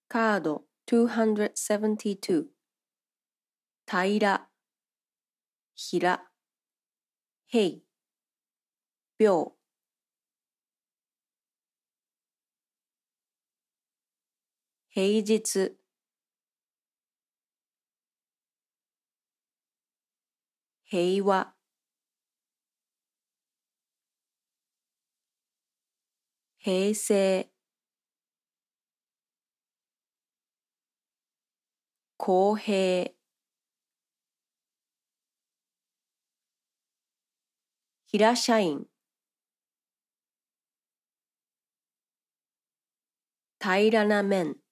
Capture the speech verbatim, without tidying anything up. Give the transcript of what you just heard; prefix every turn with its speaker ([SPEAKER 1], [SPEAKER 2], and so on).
[SPEAKER 1] カードにひゃくななじゅうに。平ら、平、平、秒。平日、平和、平成、公平、平社員、平らな面。